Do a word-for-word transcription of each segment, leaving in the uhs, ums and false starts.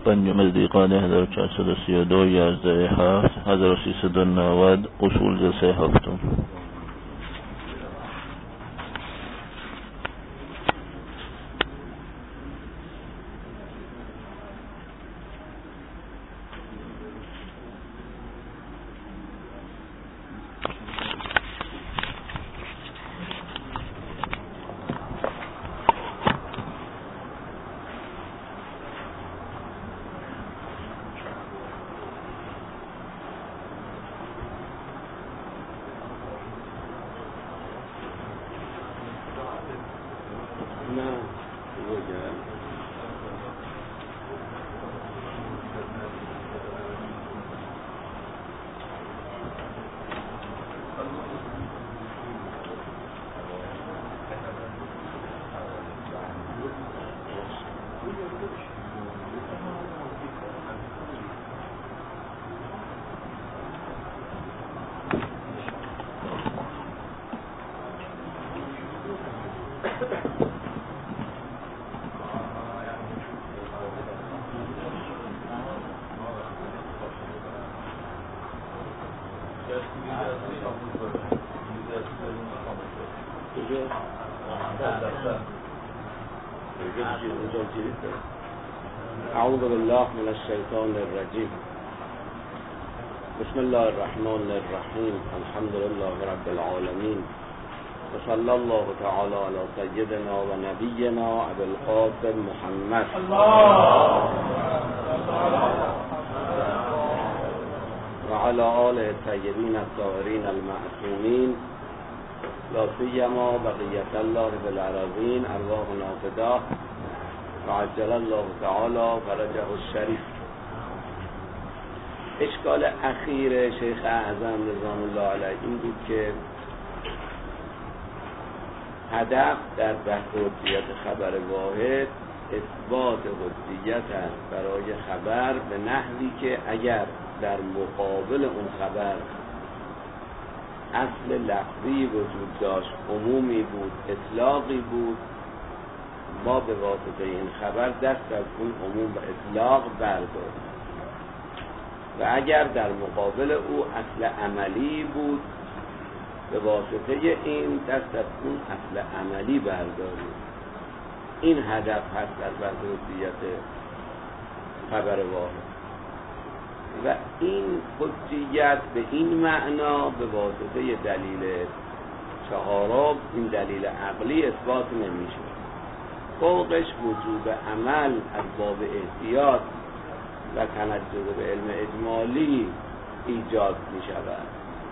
پنجم از دیقان هزار و چهارصد و سی و دو یازده هفت هزار و سیصد و نود اصول جلسه هفتم. اعوذ بالله من الشیطان الرجیم. بسم الله الرحمن الرحیم. الحمد لله رب العالمین و صلی الله تعالی علی سیدنا و نبینا ابی القاسم محمد و علی آله الطیبین الطاهرین المعصومین، لا سیما بقیت الله فی الارضین، ارواحنا فداه و عجل الله تعالی فرجه الشریف. اشکال اخیر شیخ اعظم رضوان الله علیه این بود که هدف در بحث حجیت خبر واحد اثبات حجیت است برای خبر به نحوی که اگر در مقابل اون خبر اصل لفظی وجود داشت، عمومی بود، اطلاقی بود، ما به واسطه این خبر دست از اون عموم و اطلاق برداریم و اگر در مقابل او اصل عملی بود به واسطه این دست از اون اصل عملی برداریم. این هدف هست در بحث حجیت خبر واحد و این حجیت به این معنا به واسطه دلیل چهارم، این دلیل عقلی اثبات نمیشه. فوقش وجوب عمل از باب احتیاط و تنجز به علم اجمالی ایجاد می شود.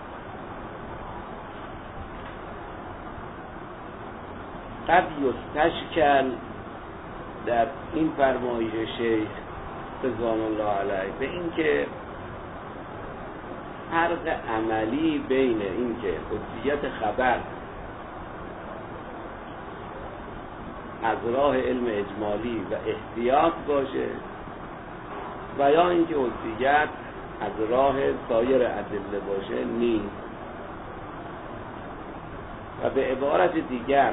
قد یستشکل در این فرمایش شیخ رضوان الله علیه به این که فرق عملی بین این که حجیت خبر از راه علم اجمالی و احتیاط باشه و یا اینکه حجیت از راه سایر ادله باشه نیست. و به عبارت دیگر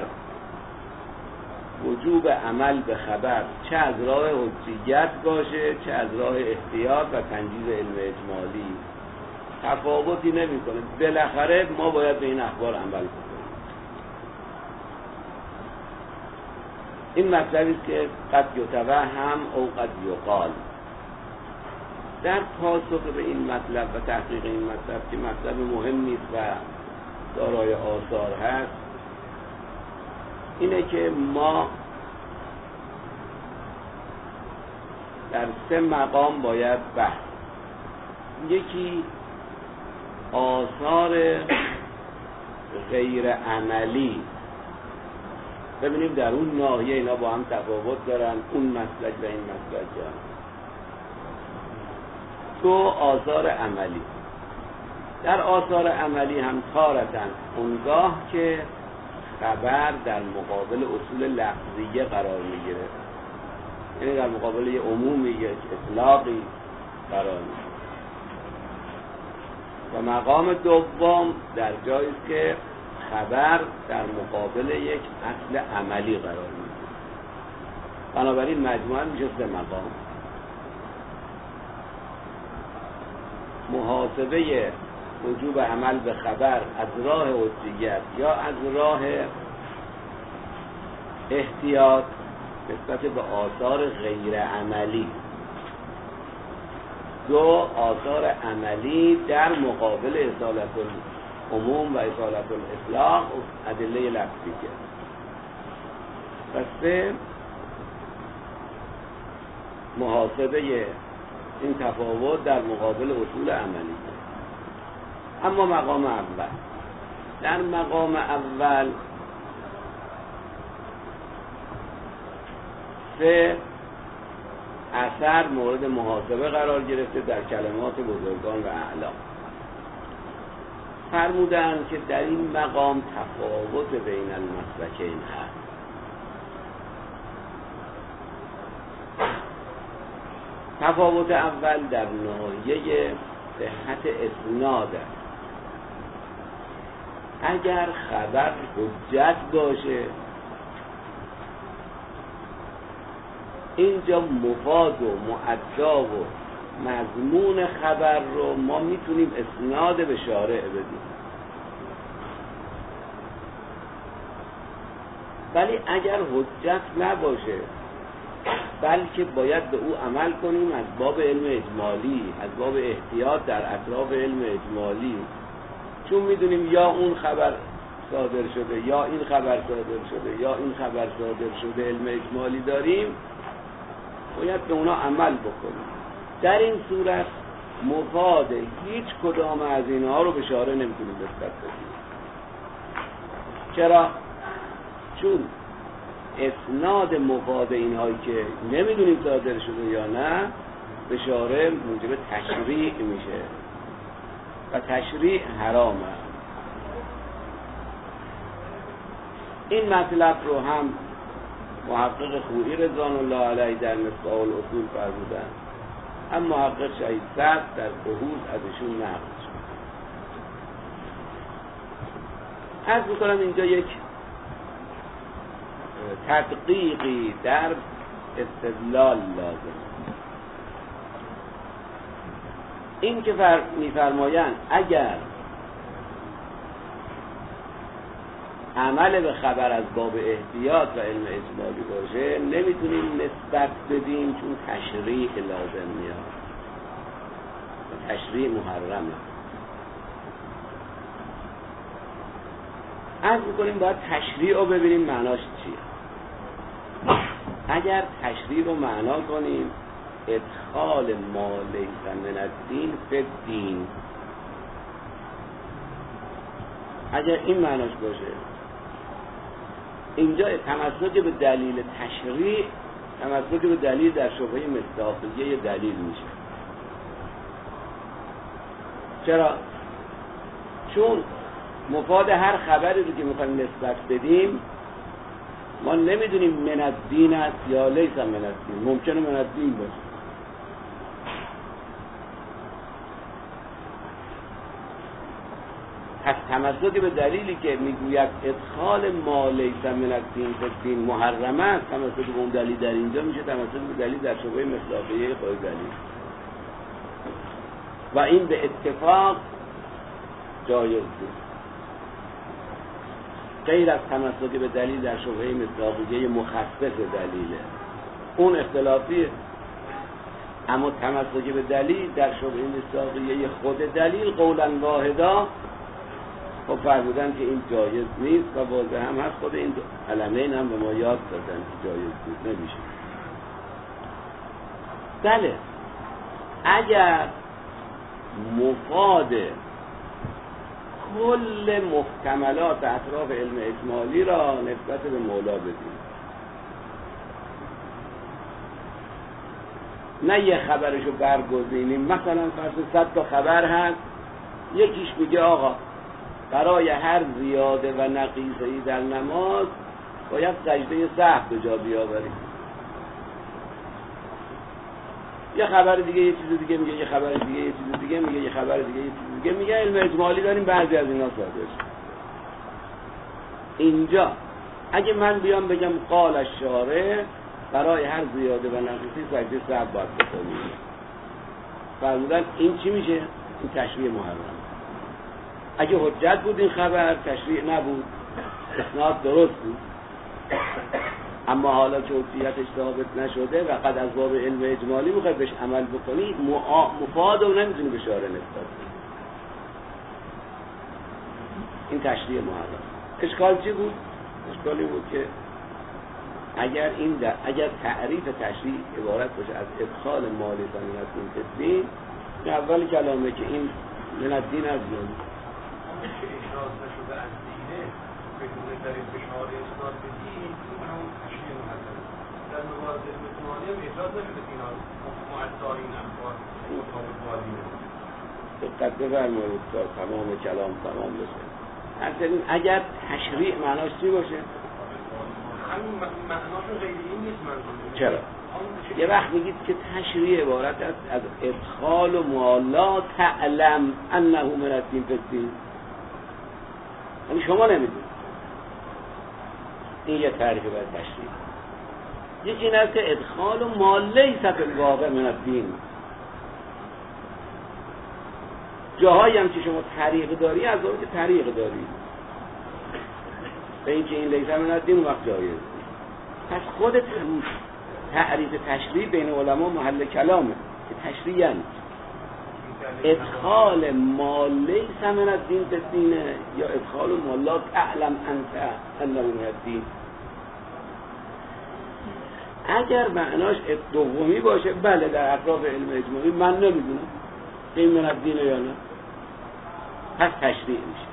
وجوب عمل به خبر چه از راه حجیت باشه چه از راه احتیاط و تنجیز علم اجمالی تفاوتی نمیکنه. بالاخره ما باید به این اخبار عمل کنیم. این مطلبی است که قد یتوهم او قد یقال. در پاسخ به این مطلب و تحقیق این مطلب که مطلب مهمی است و دارای آثار هست، اینه که ما در سه مقام باید بحث. یکی آثار غیر عملی، ببینیم در اون ناحیه اینا با هم تفاوت دارن، اون مسلک و این مسلک دارن. دو آثار عملی. در آثار عملی هم تارتن اونگاه که خبر در مقابل اصول لفظیه قرار میگیره، یعنی در مقابل یه عمومی، یک اطلاقی قرار میگیره. و مقام دوم در جایی است که خبر در مقابل یک اصل عملی قرار میگیره. بنابراین مجموعاً میشه سه مقام. محاسبه وجوب عمل به خبر از راه حجیت یا از راه احتیاط نسبت به آثار غیر عملی، دو آثار عملی در مقابل اصالت العموم و اصالت الاطلاق ادله لفظیه. و سه محاسبه این تفاوت در مقابل اصول عملی. اما مقام اول، در مقام اول سه اثر مورد محاسبه قرار گرفته در کلمات بزرگان و اعلام. فرمودند که در این مقام تفاوت بین المسلکین هست. تفاوت اول در ناحیه صحت اسناد است. اگر خبر حجت باشه، اینجا مفاد و مؤدا و مضمون خبر رو ما میتونیم اسناد به شارع بدیم. ولی اگر حجت نباشه بلکه باید به او عمل کنیم از باب علم اجمالی، از باب احتیاط در اطراف علم اجمالی، چون میدونیم یا اون خبر صادر شده یا این خبر صادر شده یا این خبر صادر شده، علم اجمالی داریم، باید به اونا عمل بکنیم. در این صورت مفاد هیچ کدام از اینها رو به شارع نمیتونیم نسبت بدیم. چرا؟ چون اسناد مفاد اینهایی که نمیدونیم صادر شده یا نه به شارع موجب تشریع میشه و تشریع حرامه. این مطلب رو هم محقق خویی رضوان الله علیه در مصباح الاصول فرمودن، اما محقق شهید صدر در بحوث ازشون نقل شد. عرض میکنم اینجا یک تدقیقی در استدلال لازم. این که فر... میفرمایند اگر عمل به خبر از باب احتیاط و علم اجمالی باشه نمیتونیم نسبت بدیم، چون تشریع لازم میاد و تشریع محرمه. عرض میکنیم باید تشریع رو ببینیم معناش چیه. اگر تشریع رو معنا کنیم ادخال ما لیس من الدین فی الدین، اگر این معناش باشه، اینجا تمسک به دلیل تشریع تمسک به دلیل در شبهه مصداقیه دلیل میشه. چرا؟ چون مفاد هر خبری رو که میخوایم نسبت بدیم ما نمیدونیم من الدین است یا لیس من الدین، ممکنه من الدین باشه. پس تمسک به دلیلی که میگوید ادخال ما لیس من الدین فی الدین محرمه است، تمسک به اون دلیل در اینجا میشه تمسک به دلیل در شبهه مصداقیه خود دلیل، و این به اتفاق جایز بود، غیر از تمسک به دلیل در شبهه مصداقیه مخصص دلیله، اون اختلافیه. اما تمسک به دلیل در شبهه مصداقیه خود دلیل قولا واحدا خب فرمودن که این جایز نیست و واضح هم هست. خود این علمین هم به ما یاد دادن که جایز بود نمیشه. بله اگر مفاد کل محتملات اطراف علم اجمالی را نسبت به مولا بدیم، نه یه خبرشو برگزینیم. مثلا فرض صد تا خبر هست، یکیش میگه آقا برای هر زیاده و نقیصه‌ای در نماز باید سجده سهو به جا بیاوریم. یه خبر دیگه یه چیز دیگه میگه، یه خبر دیگه یه چیز دیگه میگه، یه خبر دیگه یه چیز دیگه میگه. علم اجمالی داریم بعضی از اینا صادر شد. اینجا اگه من بیام بگم قال الشارع برای هر زیاده و نقیصی سجده سهو باید بکنیم، فرمودن این چی میشه؟ این تشریع محرم. اگه حجت بود این خبر، تشریع نبود، اسناد درست بود. اما حالا که حجیتش ثابت نشده و قد از باب علم اجمالی میخواد بهش عمل بکنی، مفاد رو نمیتونی به شارع نسبت بدی. این تشریع محرم. اشکال چی بود؟ اشکالی بود که اگر این در اگر تعریف تشریع عبارت باشه از ادخال مال ثمن الدین فی الدین، اول کلامه که این من الدین از دین اشراز نشده از دینه بدون در فشار اسناد به دین، این همون تشریع محرم. در موارد اجمالی هم اشراز نشده اینا معطارین اخبار مطابق با دینه. دقت بفرمایید تا تمام کلام تمام بشه. همچنین اگر تشریع معناش چی باشه؟ همین معناشون غیر این نیست منظور. چرا؟ یه وقت میگید که تشریع عبارت است از ادخال و مالا تعلم انه من الدین فی الدین. یعنی شما نمیدونید. این یه تعریف برای تشریع. یکی این است که ادخال و مال لیس فی الواقع من الدین. جاهایی هم که شما طریق داری از اون که طریق داری به اینکه این لیس من الدین اون وقت جایز. پس خود تعریف تشریع بین علما محل کلامه که تشریع یعنی ادخال ما لیس من الدین فی الدین یا ادخال ما لا تعلم انت انه من الدین. اگر معناش دومی باشه بله در اطراف علم اجمالی من نمیدونم این من الدین یا نه، پس تشریع میشه.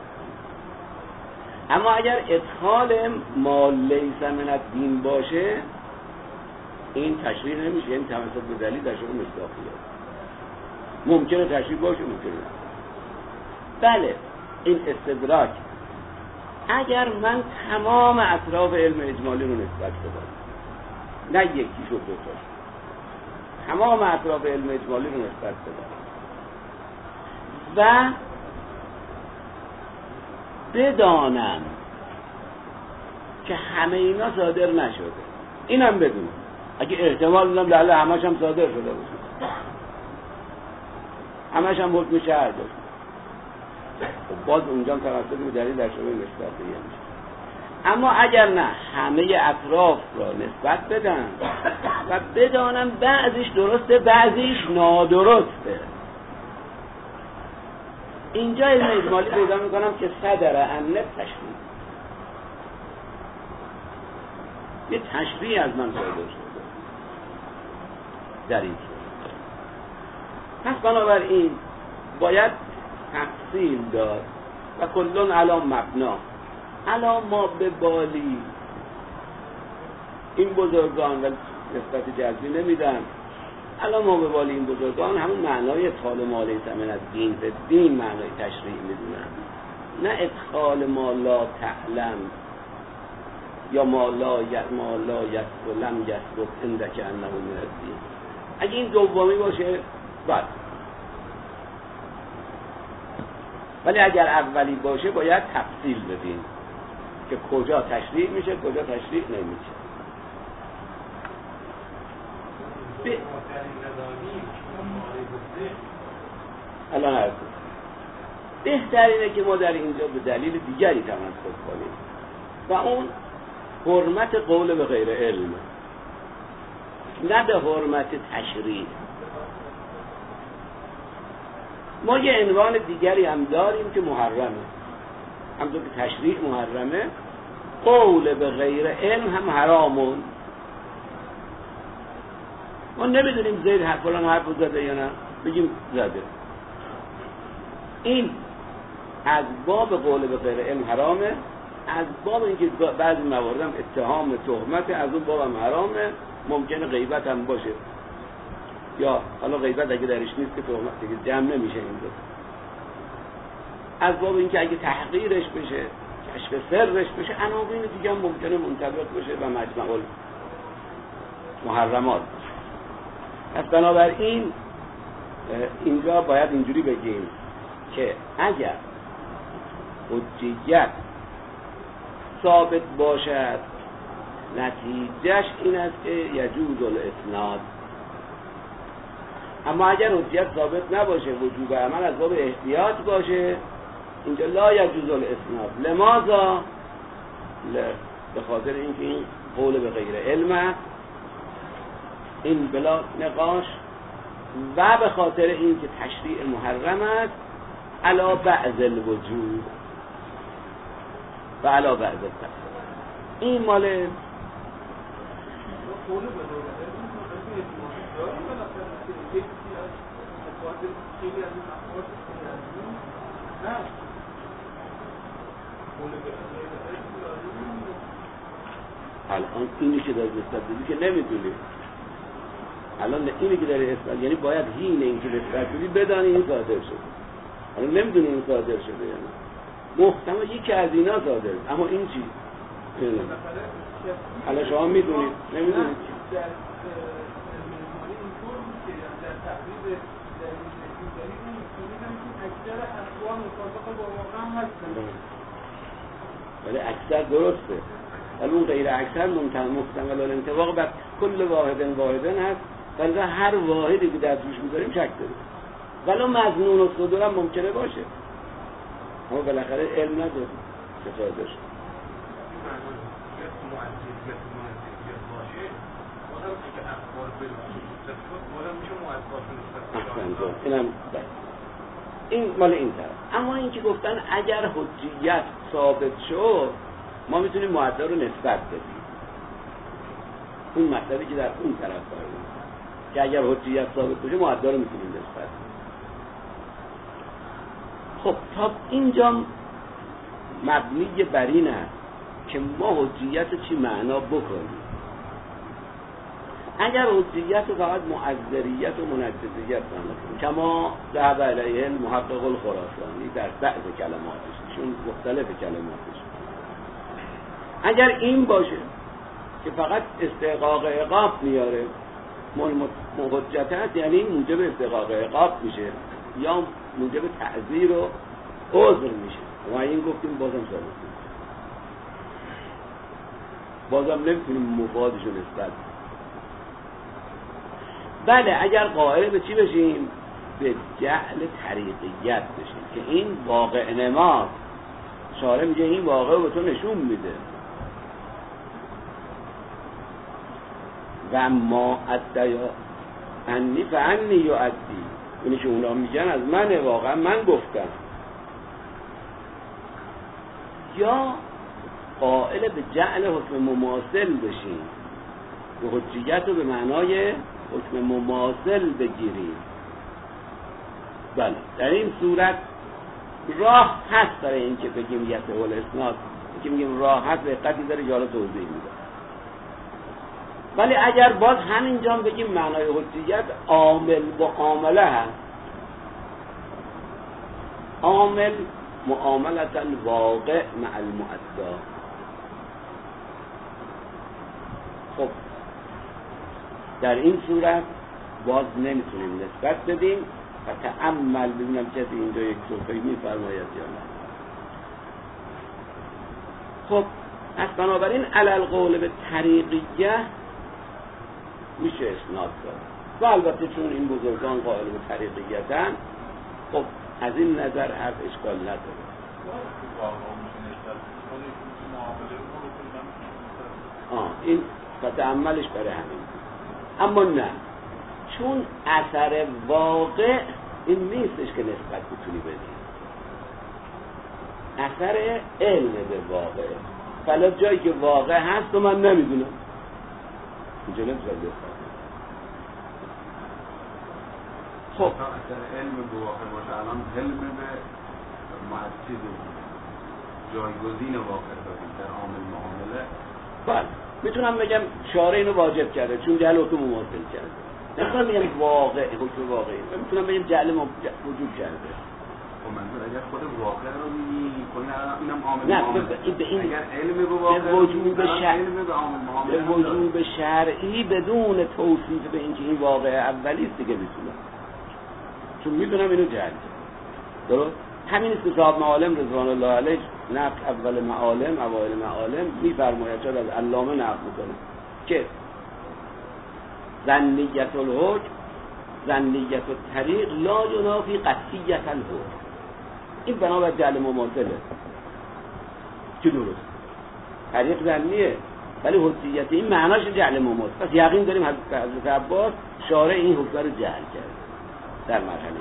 اما اگر ادخال ما لیس من الدین باشه این تشریع نمیشه، این تمسک به دلیل در شما مصداقیه. ممکنه تشریع باشه، ممکنه بله این استدراک. اگر من تمام اطراف علم اجمالی رو نسبت بدم، نه یکی شد دوتاش، تمام اطراف علم اجمالی رو نسبت بدم و بدانم که همه اینا صادر نشده، اینم بدونم. اگه احتمال بدونم لعله همش هم صادر شده باشه، همش هم حکم شرع داشت، خب باز اونجا هم توسط به دلیل در شبه نسبت دیگه میشه. اما اگر نه همه اطراف را نسبت بدم و بدانم بعضیش درسته بعضیش نادرسته، اینجا علم اجمالی پیدا میکنم که صدر عنه تشریع، یه تشریع از من صادر شده در این صورت. پس بنابراین باید تفصیل داد و کلون علی مبنا علا ما به بالی. این بزرگان و نسبت جزمی نمیدن، علا ما به بالی این بزرگان همون معنای ادخال ما لیس من الدین به دین معنای تشریع میدونن، نه ادخال ما لا تعلم یا ما لا ی ما لا یسر لم یسر عندک انه من الدین. اگه این دومی باشه بله، ولی اگر اولی باشه باید تفصیل بدین که کجا تشریع میشه کجا تشریع نمیشه. ب... الان هست بهتر اینه که ما در اینجا به دلیل دیگری تمسک کنیم و اون حرمت قول به غیر علم، نه به حرمت تشریع. ما یه عنوان دیگری هم داریم که محرمه، همونطور که تشریع محرمه قول به غیر علم هم حرامون. ما نمیدونیم زید حرف فلان حرف زده یا نه، بگیم زده. این از باب قول به غیر علم حرامه، از باب اینکه بعضی موارد هم اتهام تهمت از اون باب هم حرامه. ممکنه غیبت هم باشه، یا حالا غیبت اگه درش نیست که تهمت دیگه جمع نمیشه اینجا. از باب اینکه اگه تحقیرش بشه، کشف سرش بشه، عناوین دیگه هم ممکنه منطبق بشه و مجمع المحرمات. پس بنابراین اینجا باید اینجوری بگیم که اگر حجیت ثابت باشد نتیجهش این است که یجوز الاسناد اما اگر حجیت ثابت نباشه وجوب عمل از باب احتیاط باشه اینجا لا یجوز الاسناد. لماذا؟ به خاطر اینکه این قول به غیر علم است، این بلا نقاش، و به خاطر اینکه تشریع محرم است علی بعض الوجوب و علی بعض التفصیل. این مال قول به غیر علم داریم بالاخره که یکی از مقاطع خیلی از این افراد نه قول به غیر علم داریم. الان اینی که داری نسبت بدی که نمیدونی، الان اینی که داری نسبت، یعنی باید هین این که نسبت بدی بدانی این صادر شده. الان نمیدونی این صادر شده یعنی محتمل یکی از اینا صادر، اما این چی؟ الان شما میدونید نمیدونید در میزانی اینطور بود که در تقریب در میزانی اون میدونم که اکثر اقوام مطابق با واقع هم هستن، ولی اکثر درسته، ولی اون غیر اکثر محتمل الانطباق بر کل واحد واحدن هست، ولی هر واحدی که در توش میذاریم شک داریم، ولی مظنون و صدور هم ممکنه باشه، اما بالاخره علم نداریم که صادر شد. اینم این مال این طرف. اما این که گفتن اگر حجیت ثابت شد ما میتونیم معدل رو نسبت بدیم، اون مطلبی که در اون طرف داریم که اگر حجیت ثابت بشه معدل رو میتونیم نسبت بدیم. خب تا اینجا مبنی بر این است که ما حجیت چی معنا بکنیم. اگر حجیت فقط معذریت و منجزیت کنیم کما ذهب الیه المحقق الخراسانی در بعض کلماتش، چون مختلف کلماتش، اگر این باشه که فقط استحقاق عقاب میاره حجت هست، یعنی موجب استحقاق عقاب میشه یا موجب تعذیر و عذر میشه، ما این گفتیم بازم ثابت بازم نمیتونیم مفادشو نسبت. بله اگر قائل به چی بشیم؟ به جعل طریقیت بشیم که این واقع نماست، شارع میگه این واقع به تو نشون میده و ما ادعا انی فعنی یعدی، اینی که اونا میگن از من، واقعا من گفتم. یا قائل به جعل حکم مماثل بشیم، به حجیت رو به معنای حکم مماثل بگیریم. بله در این صورت راه هست برای این که بگیم یته الاسناد، که میگیم راه هست به قدری داره جالا توضیح میده. ولی اگر باز همینجا بگیم معنای حجیت عامل و عامله هست، عامل معاملت الواقع مع المعدا. خب در این صورت باز نمیتونیم نسبت بدیم و تأمل ببینم کسی اینجا یک صحبه میفرماید یا نه. خب از بنابراین علل قول به طریقیه میشه اسناد داد و البته چون این بزرگان قائل به طریقیتن خب از این نظر حرف اشکال نداره. آه این فتعملش برای همین. اما نه، چون اثر واقع این نیستش که نسبت بتونی بدی، اثر علم به واقع، فلا جایی که واقع هست و من نمیدونم اینجا نمیتونم نسبت. خب اثر علم به واقع باشه، الان علم به معجز جایگزین واقع داریم در عامل معامله. بله میتونم بگم شارع اینو واجب کرده چون جعل حکم مماثل کرده، نمیتونم بگم واقع حکم واقعی، میتونم بگم جعل وجود کرده. خب منظور اگر خود واقع رو میگی کنه اینم عامل نه معامله، به این اگر علم به واقع به وجوب شرعی، علم به عامل معامله، به وجوب شرعی بدون توصیف به اینکه این واقع اولی است دیگه میتونم، چون میدونم اینو جعل درست. همین است که صاحب معالم رضوان الله علیه نقل اول معالم اوایل معالم میفرماید، چرا از علامه نقل میکنه که ظنیت الحکم ظنیت و طریق لا ینافی قطعیت الحکم. این بنابر جعل مماثله که درست طریق ظنیه ولی حجیت این معناش جعل مماثل. پس یقین داریم حضرت عباس شارع این حکم رو جعل کرد در مرحله.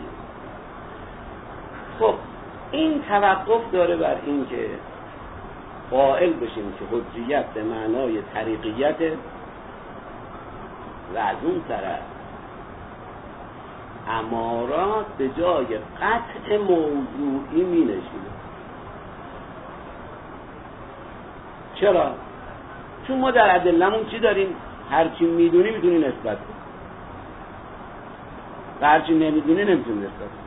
خب این توقف داره بر این که قائل بشیم که حجیت به معنای طریقیت و از اون طرف امارات به جای قطع موضوعی می نشینه. چرا؟ چون ما در ادله‌مون چی داریم؟ هرچی میدونی میتونی نسبت کنی و هرچی نمیدونی نمیتونی نسبت کنی.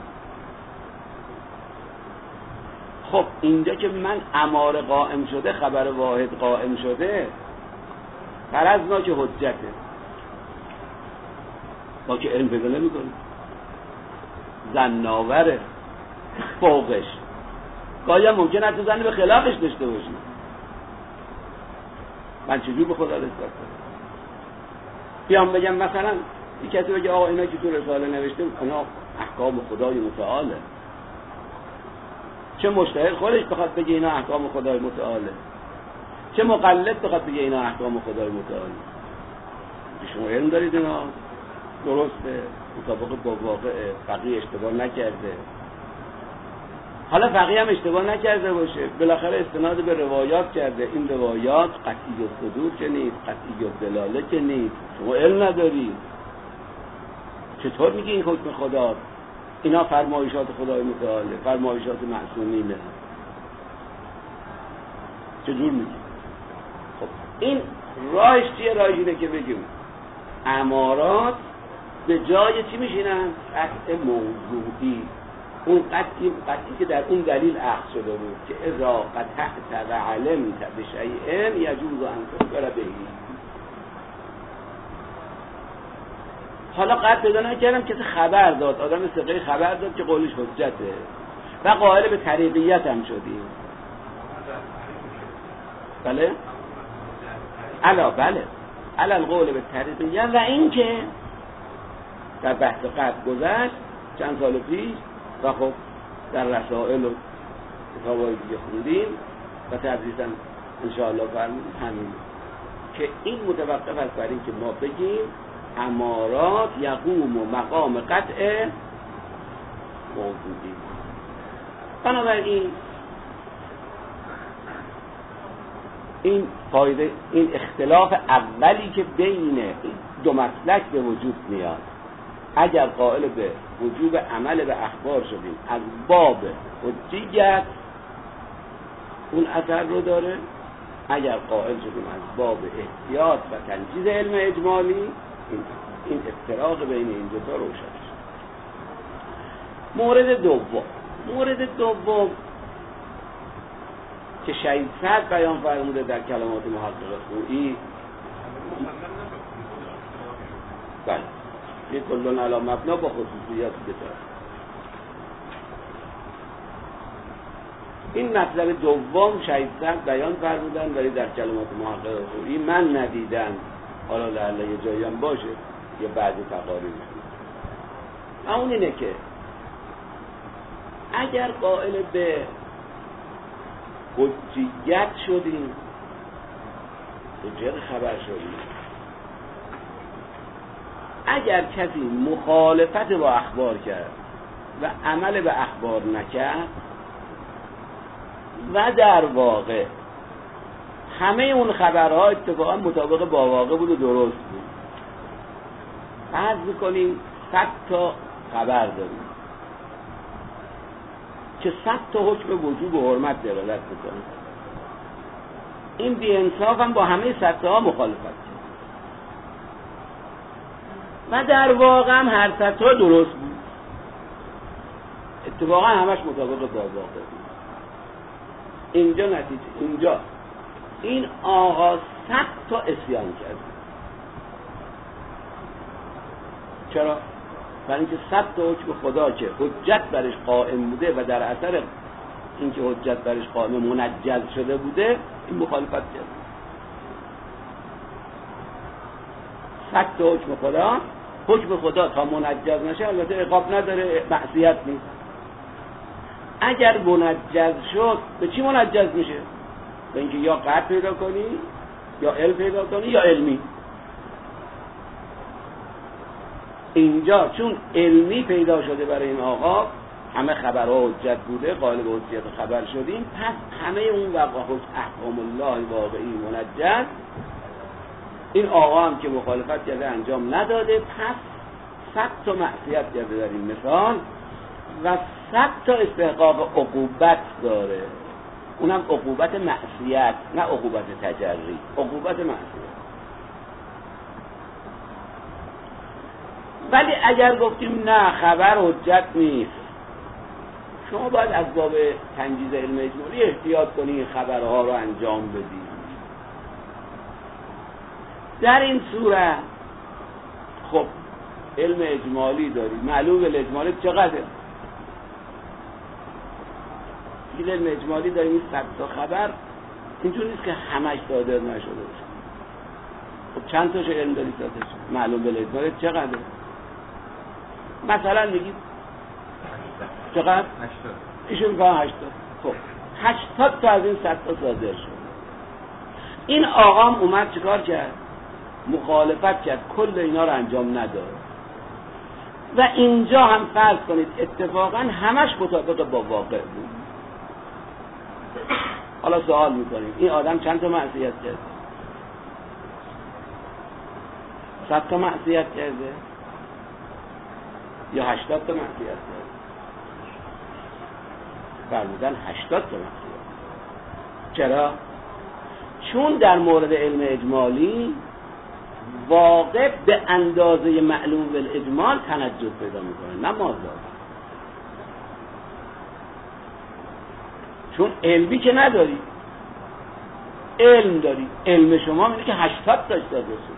خب اینجا که من اماره قائم شده، خبر واحد قائم شده، فرضنا که حجته، با که علم پیدا نمی‌کنه، زناوره فوقش، گاهی هم ممکنه حتی زن به خلافش داشته باشی. من چجور به خدا نسبت کنم؟ بیام بگم مثلا یک کسی بگه آقا اینا که تو رساله نوشته اینا احکام خدای متعاله، چه مجتهد خودش بخواد بگه اینا احکام خدای متعاله، چه مقلد بخواد بگه اینا احکام خدای متعاله. شما علم دارید اینا درسته، مطابق با واقع، فقیه اشتباه نکرده. حالا فقیه هم اشتباه نکرده باشه، بالاخره استناد به روایات کرده. این روایات قطعی الصدور که نیست، قطعی الدلاله که نیست. شما علم نداری، چطور میگی این حکم خداست؟ اینا فرمایشات خدای متعاله، فرمایشات معصومینه. چجور میگی؟ خب این راهش چیه؟ راهش اینه که بگیم امارات به جای چی میشینن؟ قطع موضوعی. اون قطعی قطعی که در اون دلیل اخذ شده بود که اذا قطعت و علمت بشیء یجوز ان تخبر به. حالا قطع پیدا نکردم کسی خبر داد، آدم ثقه خبر داد که قولش حجته و قائل به طریقیت هم شدیم. بله؟ علا بله علا القول به طریقیت. و این که در بحث قطع گذشت چند سال پیش و خب در رسائل و کتابای دیگه خوندیم و تدریسا انشاءالله فرمودیم همین که این متوقف است بر این که ما بگیم امارات یقوم و مقام قطع موجودی. بنابراین این فایده، این اختلاف اولی که بین دو مسلک به وجود میاد، اگر قائل به وجوب عمل به اخبار شدیم از باب حجیت اون اثر رو داره، اگر قائل شدیم از باب احتیاط و تنجیز علم اجمالی این, این افتراق بین این دو تا روشن شد. مورد دوم مورد دوم که شهید صدر بیان فرموده در کلمات محقق خویی، بله این کلون علی مبنا با خصوصیات بتر. این مطلب دوم شهید صدر بیان فرمودن ولی در کلمات محقق خویی من ندیدم، حالا لعله یه جایی هم باشه یه بعضی تقاریب. اون اینه که اگر قائل به حجیت شدیم، حجیت خبر شدیم، اگر کسی مخالفت با اخبار کرد و عمل به اخبار نکرد و در واقع همه اون خبرها اتفاقا مطابق با واقع بود و درست بود، فرض میکنیم صد تا خبر داریم که صد تا حکم وجوب و حرمت دلالت میکنه، این بی انصاف هم با همه صد تا ها مخالفت کرد و در واقع هم هر صد تا درست بود، اتفاقا همش مطابق با واقع بود. اینجا نتیجه اینجا این آقا صد تا اسیان کرد. چرا؟ برای اینکه صد تا حکم خدا که حجت برش قائم بوده و در اثر اینکه حجت برش قائم منجز شده بوده این مخالفت کرد. صد تا حکم خدا حکم خدا تا منجز نشه البته عقاب نداره، معصیت نیست. اگر منجز شد به چی منجز میشه؟ به اینکه یا قطع پیدا کنی یا علم پیدا کنی یا علمی. اینجا چون علمی پیدا شده برای این آقا، همه خبرها حجت بوده، قائل به حجیت خبر شدیم، پس همه اون وقایع احکام الله واقعی منجز، این آقا هم که مخالفت کرده انجام نداده، پس صد تا معصیت کرده در این مثال و صد تا استحقاق عقوبت داره، اونم عقوبت معصیت، نه عقوبت تجری، عقوبت معصیت. ولی اگر گفتیم نه خبر حجت نیست، شما باید از باب تنجیز علم اجمالی احتیاط کنی این خبرها رو انجام بدی. در این صورت خب علم اجمالی داری، معلوم اجمالی چقدر؟ این علم اجمالی داری، این صد تا خبر اینجور نیست که همش صادر نشده باشه. خب چند تاش علم داری صادر شد؟ معلوم اجمالی چقدر؟ مثلا میگید چقدر؟ هشتاد. ایشون میگه هشتاد. خب هشتاد تا از این صد تا صادر شد. این آقام اومد چیکار کرد؟ مخالفت کرد، کل اینا رو انجام نداد. و اینجا هم فرض کنید اتفاقا همش مطابق با واقع بود. حالا سوال میکنیم این آدم چند تا معصیت کرده؟ صد تا معصیت کرده؟ یا هشتاد تا معصیت کرده؟ فرمودن هشتاد تا معصیت. چرا؟ چون در مورد علم اجمالی واقع به اندازه معلوم بالاجمال تنجد پیدا میکنه، نه مازاد. چون علمی که نداری، علم داری، علم شما میگه که هشتاد تاش داده شد.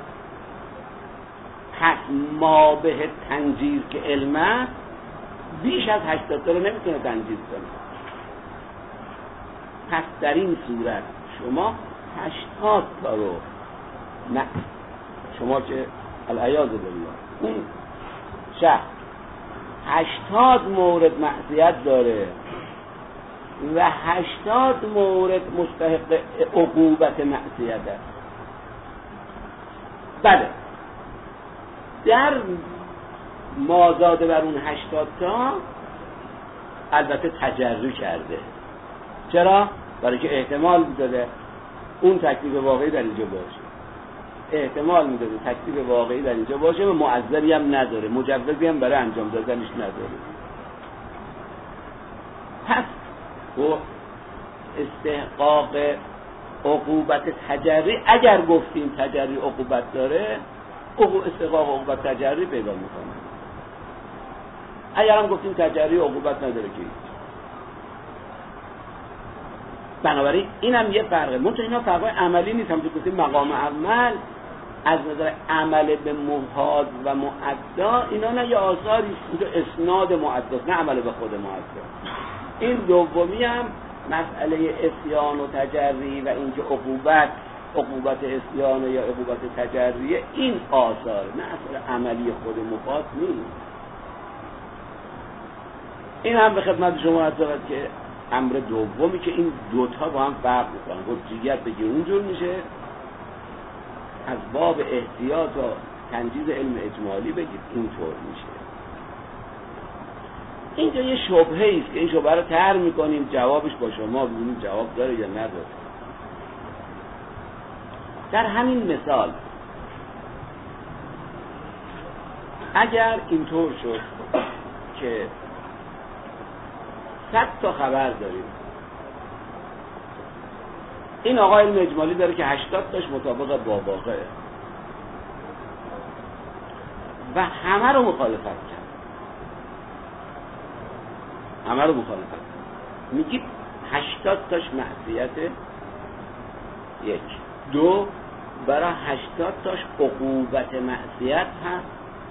پس ما به تنجیز که علمه بیش از هشتاد تا رو نمیتونه تنجیز کنه. پس در این صورت شما هشتاد تا رو نه شما که العیاذ بالله اون شخص هشتاد مورد معصیت داره و هشتاد مورد مستحق عقوبت معصیت است. بله در مازاد بر اون هشتاد تا البته تجری کرده. چرا؟ برای که احتمال میداده اون تکلیف واقعی در اینجا باشه، احتمال میداده تکلیف واقعی در اینجا باشه و معذری هم نداره، مجوزی هم برای انجام دادنش نداره. پس و استحقاق عقوبت تجری، اگر گفتیم تجری عقوبت داره، استحقاق عقوبت تجری پیدا میکنه. اگر هم گفتیم تجری عقوبت نداره که بنابراین این هم یه فرقه. منطقه اینا فرقای عملی نیست، هم که گفتیم مقام عمل از نظر عمل به محاد و معدا اینا نه یه آثاری اینجا اسناد معداست، نه عمل به خود معدا. این دومی هم مسئله اسیان و تجری و اینکه عقوبت عقوبت اسیان یا عقوبت تجریه این آثار، نه اثر عملی خود مفاد نیست. این هم به خدمت شما عرض شود که امر دومی که این دوتا با هم فرق میکنن. حجیت بگی اونجور میشه، از باب احتیاط و تنجیز علم اجمالی بگید اینطور میشه. اینجا یه شبهه است که این شبهه رو طرح میکنیم، جوابش با شما ببینیم جواب داره یا نداره. در همین مثال اگر اینطور شد که صد تا خبر داریم، این آقا علم اجمالی داره که هشتاد تاش مطابق با واقعه و همه رو مخالفت کرد، همه رو مخالفت کرد. میگید هشتاد تاش معصیته، یک. دو، برای هشتاد تاش عقوبت معصیت هست،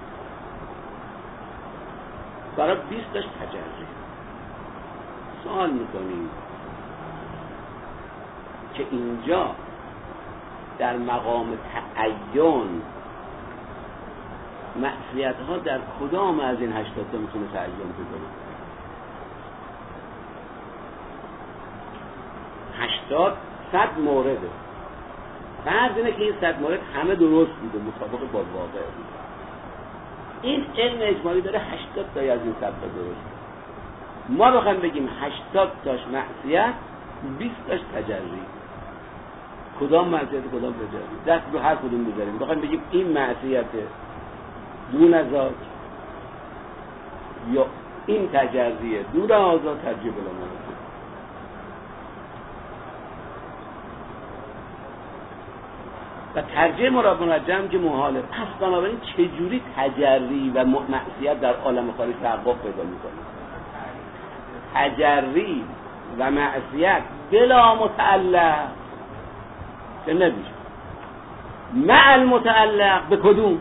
برای بیست تاش تجری. سوال میکنیم که اینجا در مقام تعین معصیت ها در کدام از این هشتاد تا میتونه تعین بکنه؟ هشتاد صد مورده. فرض اینه که این صد مورد همه درست بوده، مطابق با واقع بود. این علم اجمالی داره هشتاد تا از این صد تا درست. ما بخوایم بگیم هشتاد تاش معصیت، بیست تاش تجری. کدام معصیت کدام تجری؟ دست رو هر کدوم بذاریم. بخوایم بگیم این معصیت دون از ذات یا این تجریه دون از ذات، ترجیح بلا مناسب. و ترجیح مراد منجم که محاله. پس بنابراین چجوری تجری و معصیت در عالم خارج تحقق پیدا میکنه؟ تجری و معصیت بلا متعلق که نمیشه. مع المتعلق به کدوم؟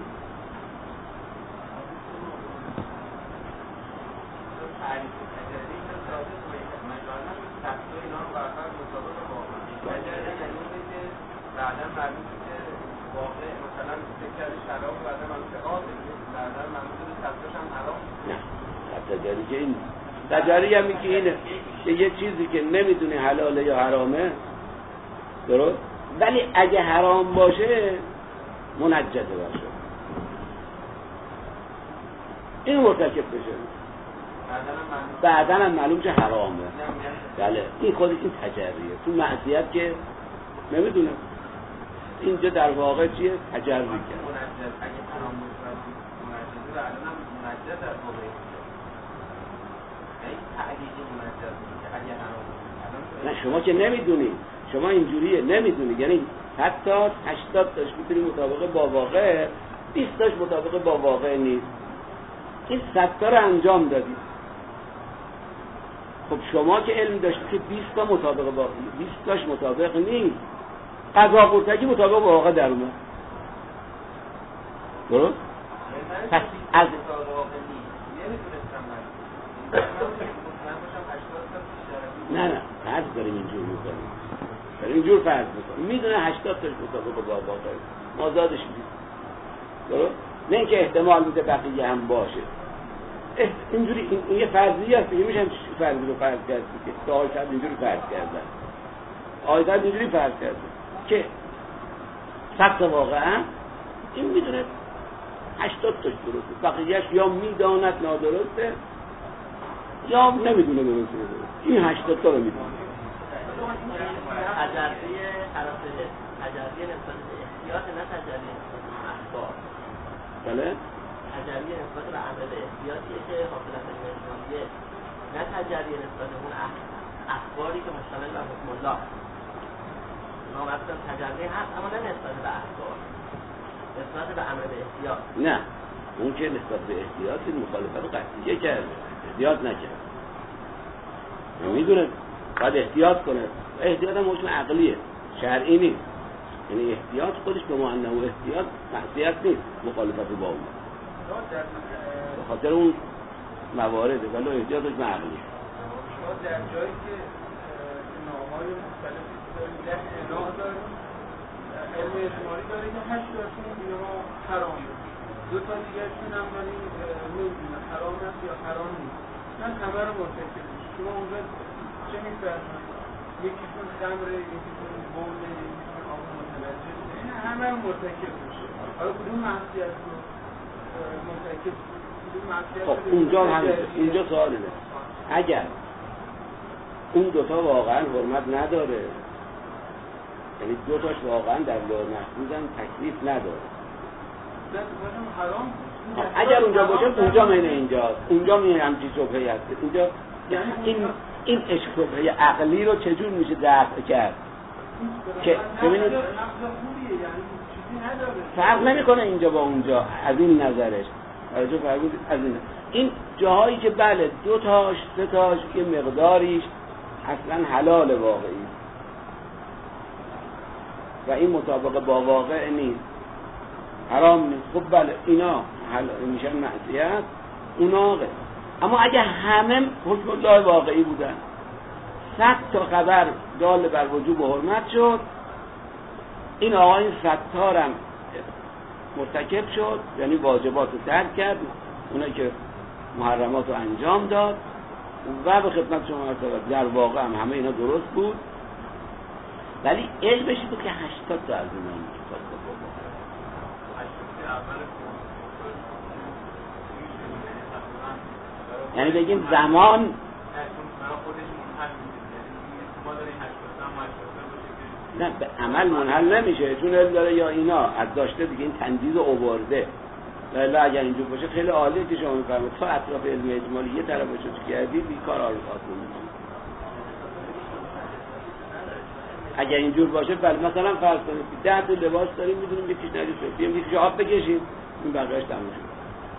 تجاری که این تجاری هم که اینه که یه چیزی که نمیدونی حلاله یا حرامه، درست؟ ولی اگه حرام باشه منجده باشه، این مرتکب بشه، بعدن هم معلوم که حرامه. بله این خودش این تجریه. تو معصیت که نمیدونه، اینجا در واقع چیه؟ تجری کرد. نه شما که نمیدونی، شما اینجوریه نمیدونی، یعنی حتی هشتاد تاش میتونی مطابق با واقع، بیست تاش مطابق با واقع نیست. این صد تا رو انجام دادی. خب شما که علم داشتی که بیست تا مطابق با بیست تاش مطابق نیست، قضا قرطگی مطابق با واقع در اومد. درست؟ پس از نه نه فرض داریم اینجور میکنیم، داریم اینجور فرض میکنیم، میدونه هشتاد تاش مطابق با واقع مازادش میدید. درست؟ نه اینکه احتمال میده بقیه هم باشه. اینجوری این, این یه فرضیه است دیگه. میشه هم فرضی رو فرض کرد که آیت اینجوری فرض کردن، آیت اینجوری فرض کرده که صد تا واقعا این میدونه هشتاد تاش درسته، بقیهش یا میداند نادرسته یا نمیدونه درسته. این هشتاد تا رو میدونه. تجربه حراسه تجربه نسبت به احتیاط، نه تجربه نسبت به اخبار. بله تجربه نسبت به عمل احتیاطیه که حاصل از اجمالیه، نه تجربه نسبت به اون اخباری که مشتمل بر حکم الله. ما مثلا تجربه هست اما نه نسبت به اخبار، نسبت به عمل احتیاط. نه اون که نسبت به احتیاط مخالفت قطعیه کرده، احتیاط نکرد. میدونه باید احتیاط کنه. احتیاط هم حکم عقلیه، شرعی نیست. یعنی احتیاط خودش به معنی و احتیاط معصیت نیست، مخالفت با اون. به خاطر اون موارده، ولی احتیاطش به عقلیه. شما در جایی که نام‌های مختلفی دارید، ده اعلام دارید، علم اجمالی دارید که هشت تاشون اینها حرامه، دو تا دیگرشون هم ولی نمیدونه حرام است یا حرام نیست. من همه رو مرتکب میشه. شما اونجا چه میفرمایید؟ یکیشون خمره، یکیشون بوله، یکیشون آب متوجه میشه. این همه رو مرتکب میشه. حالا کدوم معصیت رو مرتکب کدوم معصیت؟ خب اونجا هم اینجا سوال اینه، اگر اون دوتا واقعا حرمت نداره، یعنی دوتاش واقعا در لوح محفوظ هم تکلیف نداره، اگر اونجا باشه اونجا مینه اینجاست، اونجا مینه همچی شبهی هست. اونجا این این شبهه عقلی رو چجور میشه دفع کرد؟ که ببینید فرق نمیکنه اینجا با اونجا از این نظرش، از این این جاهایی که بله دو تاش سه تاش که مقداریش اصلا حلال واقعی و این مطابق با واقع نیست، حرام نیست، خب بله اینا میشن معصیت، اونا غیر. اما اگه همه حکم الله واقعی بودن، صد تا خبر دال بر وجوب و حرمت شد، این آقا این ستارم مرتکب شد، یعنی واجبات رو ترک کرد، اونایی که محرمات رو انجام داد و به خدمت شما عرض کردم در واقع هم همه اینا درست بود، ولی علمش بود که هشتاد تا از اینا میخواست بابا. یعنی بگیم زمان نه به عمل منحل نمیشه، چون علم داره یا اینا از داشته دیگه این تندیز آورده. لا اگر اینجور باشه خیلی عالیه که شما میفرمایید تا اطراف علم اجمالی یه طرف چه کردید این کار آسون میشه. اگر اینجور باشه بل مثلا فرض کنید ده تا لباس داریم میدونیم یکیش نجس شد، بیام یکیش آب بکشیم این بقیه‌اش تموم شد.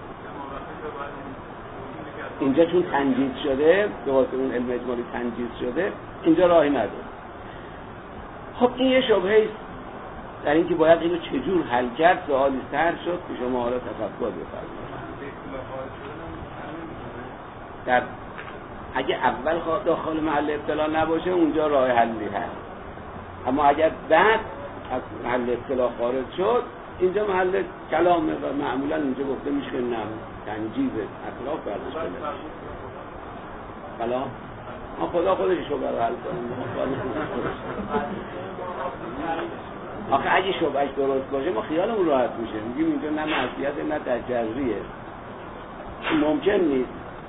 اینجا چون تنجیز شده به واسطه اون علم اجمالی تنجیز شده اینجا راهی نداره. خب این یه شبهه است در اینکه باید اینو چجور حل کرد. سوالی سر شد که شما حالا تفکر بفرمایید. در اگه اول داخل محل ابتلا نباشه اونجا راه حلی هست، اما اگر بعد از محل ابتلا خارج شد اینجا محل کلامه و معمولا اینجا گفته میشه که نه تنجیز اطلاف برداشت کنه. بلا ما خدا خودش شبه رو حل کنیم. آخه اگه شبهش درست باشه ما خیالمون راحت میشه، میگیم اینجا نه معصیت نه تجریه. ممکن نیست.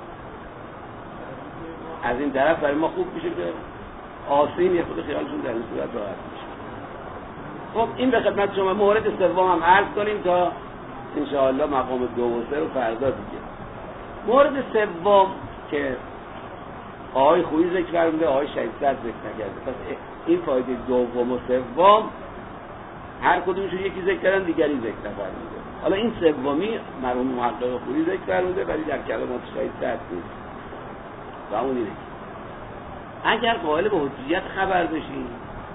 از این طرف برای ما خوب میشه که آسین یه خود خیالشون در این صورت راحت میشه. خب این به خدمت شما. مورد سوم هم عرض کنیم تا انشاءالله مقام دو و سه رو فردا دیگه. مورد سوم که آقای خویی ذکر فرموده آقای شهیدزاد ذکر نکرده، پس این فایده دوم و سوم هر کدومشون یکی ذکر کردن دیگری ذکر نفرموده. حالا این سومی مرحوم محقق خویی ذکر فرموده ولی در کلمات شهیدزاد نیست. و اون اینه اگر قائل به حجیت خبر بشیم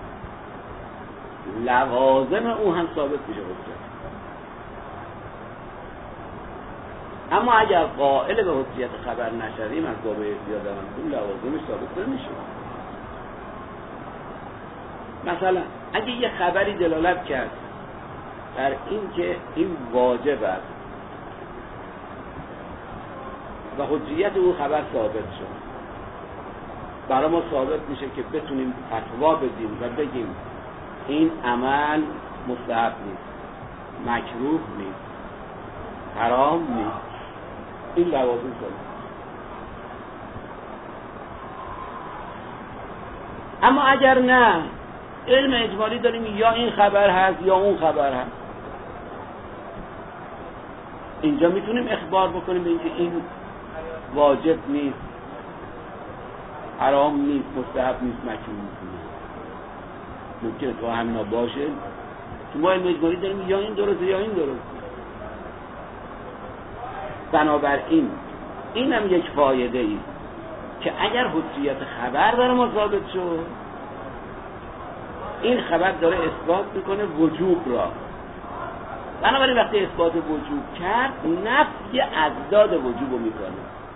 لوازم اون هم ثابت میشه حجیت. اما اگر قائل به حجیت خبر نشویم از باب احتیاط اون لوازمش ثابت نمیشه. مثلا اگه یه خبری دلالت کرد در این که این واجب است و حجیت اون خبر ثابت شد، برای ما ثابت میشه که بتونیم فتوا بدیم و بگیم این عمل مستحب نیست، مکروه نیست، حرام نیست. این لوازم ثابت. اما اگر نه علم اجمالی داریم یا این خبر هست یا اون خبر هست، اینجا میتونیم اخبار بکنیم به اینکه این واجب نیست، حرام نیست، مستحب نیست، مکروه نیست. ممکنه تو همینا باشه تو ما علم اجمالی داریم یا این درسته یا این درسته. بنابراین این هم یک فایده ای که اگر حجیت خبر داره ما ثابت شد، این خبر داره اثبات میکنه وجوب را. بنابراین وقتی اثبات وجوب کرد نفی اضداد وجوب رو میکنه.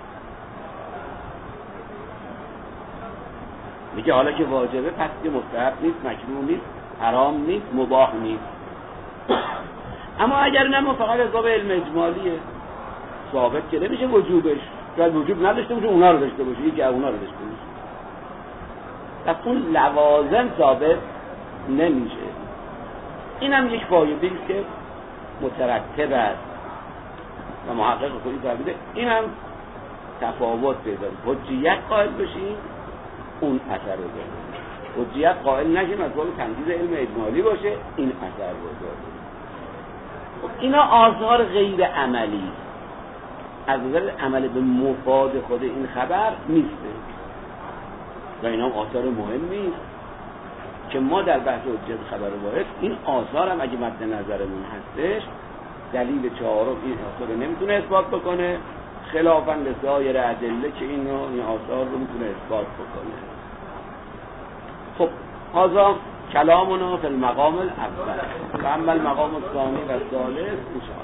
میگه حالا که واجبه پس که مستحب نیست، مکروه نیست، حرام نیست، مباح نیست. اما اگر نه ما فقط از باب علم اجمالیه ثابت که نمیشه وجوبش، شاید وجوب نداشته باشه اونا رو داشته باشه، یکی اونا رو داشته باشه، پس اون لوازم ثابت نمیشه. این هم یک فایده است که مترتب است و محقق خودی فرموده این هم تفاوت پیدا کنه. حجیت قائل بشیم اون اثر رو داره، حجیت قائل نشیم از باب تنجیز علم اجمالی باشه این اثر رو داره. اینا آثار غیر عملی از نظر عمل به مفاد خود این خبر نیسته و اینا آثار مهمی است که ما در بحث حجیت خبر واحد این آثار هم اگه مد نظرمون هستش دلیل چهارم این آثار رو نمیتونه اثبات بکنه خلافاً لسایر ادله که اینو این آثار رو میتونه اثبات بکنه. خب هذا کلامنا فی المقام الاول و اما المقام الثانی و الثالث ان شاء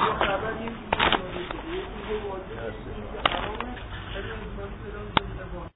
الله.